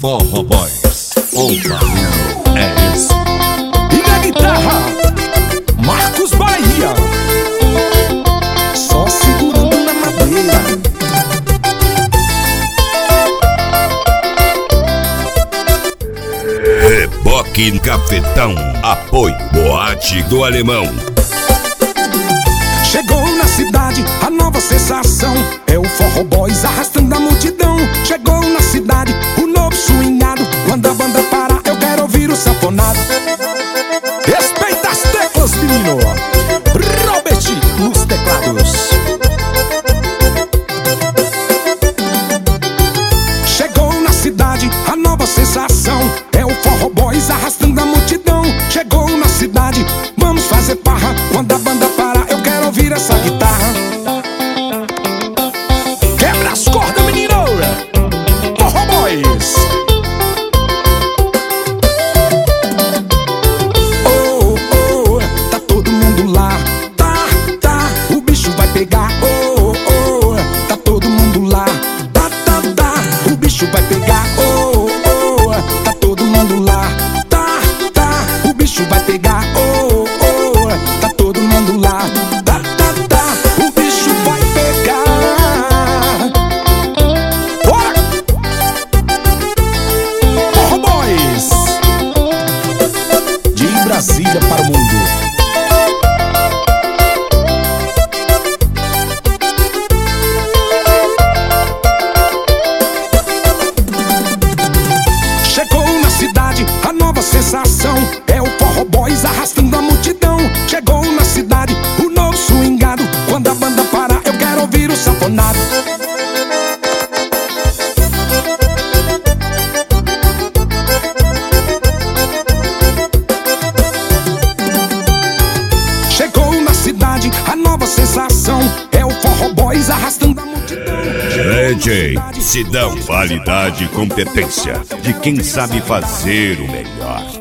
Forró Boys, o barulho é esse. E na guitarra, Marcos Bahia, só segurando na madeira. Reboque Cafetão, apoio Boate do Alemão. Chegou na cidade a nova sensação, é o Forró Boys arrastando a multidão. Chegou na cidade o novo swingado, quando a banda para eu quero ouvir o sanfonado. Respeita as teclas, menino. Robert nos teclados. Chegou na cidade a nova sensação, é o Forró Boys arrastando a multidão. Chegou na cidade, vamos fazer parra, quando a banda para eu quero ouvir essa guitarra. Quebra as cordas, menino. Forró Boys. Oh, oh, tá todo mundo lá. Tá, o bicho vai pegar. Oh, oh, tá todo mundo lá. Tá, o bicho vai pegar. Oh, oh, tá todo mundo lá. Tá, o bicho vai pegar. Oh, oh, tá todo mundo lá. Tá, o bicho vai pegar. Bora! Forró Boys, de Brasília para o mundo. Chegou na cidade a nova sensação, é o Forró Boys arrastando a multidão. Chegou na cidade o novo swingado, quando a banda para eu quero ouvir o sanfonado. Chegou na cidade a nova sensação, é o Forró Boys arrastando a multidão. DJ Sidão, qualidade e competência de quem sabe fazer o melhor.